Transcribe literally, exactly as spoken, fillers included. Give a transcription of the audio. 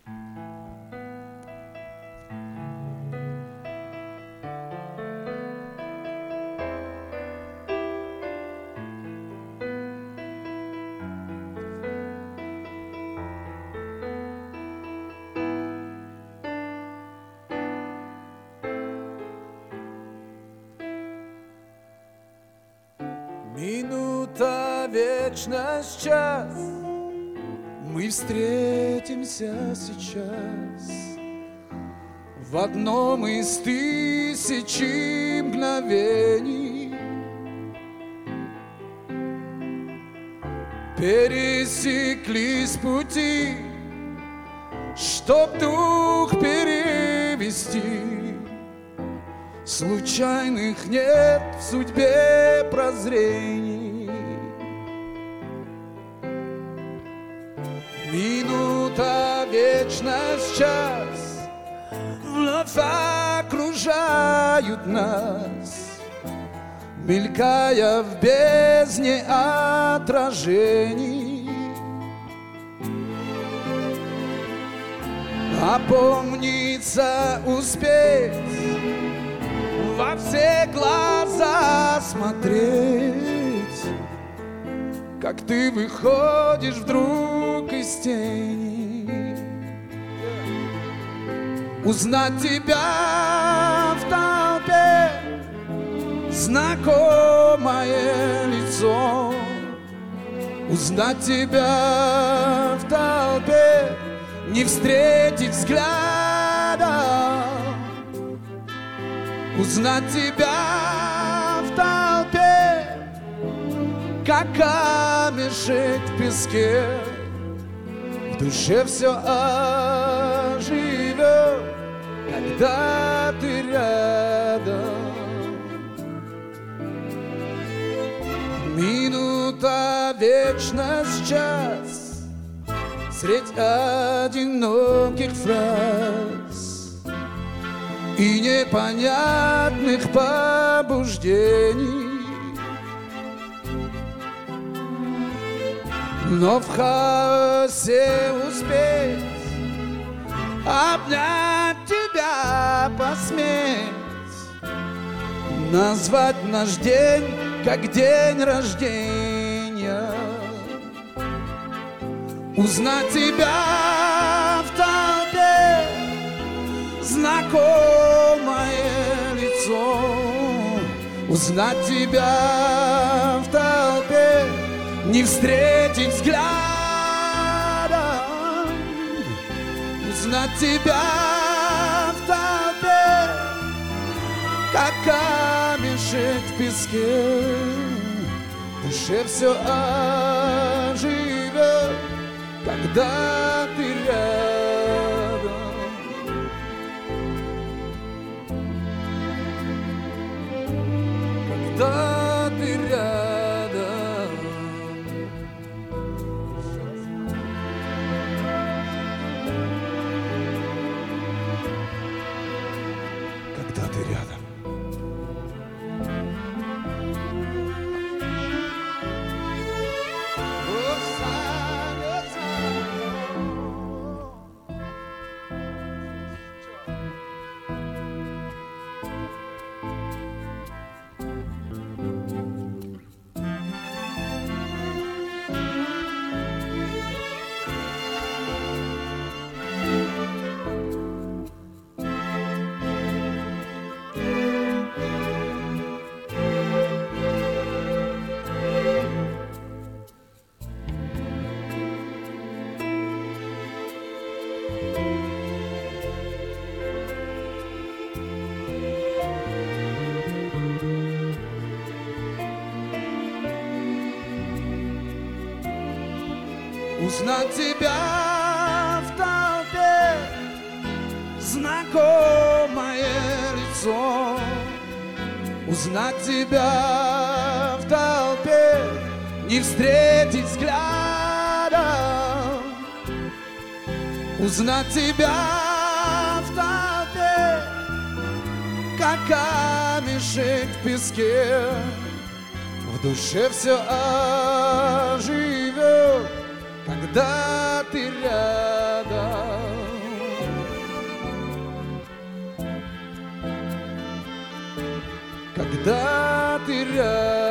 Минута, вечность, час, мы встретимся сейчас в одном из тысячи мгновений. Пересеклись пути, чтоб дух перевести. Случайных нет в судьбе прозрений. Минута, вечность, час вновь окружают нас, мелькая в бездне отражений. Опомниться успеть, во все глаза смотреть, как ты выходишь вдруг из тени. Узнать тебя в толпе, знакомое лицо. Узнать тебя в толпе, не встретить взгляда. Узнать тебя в толпе, как камешек в песке. В душе все оживет, когда ты рядом. Минута, вечность, час, средь одиноких фраз и непонятных побуждений. Но в хаосе успеть обнять тебя, посметь назвать наш день как день рождения. Узнать тебя в толпе, знакомое лицо. Узнать тебя в толпе, не встретить взгляда. Узнать тебя в толпе, как камешек в песке. В душе все оживет, когда ты рядом. Когда ты рядом. Когда ты рядом. Узнать тебя в толпе, знакомое лицо. Узнать тебя в толпе, не встретить взгляда. Узнать тебя в толпе, как камешек в песке. В душе все оживет, когда ты рядом. когда ты рядом.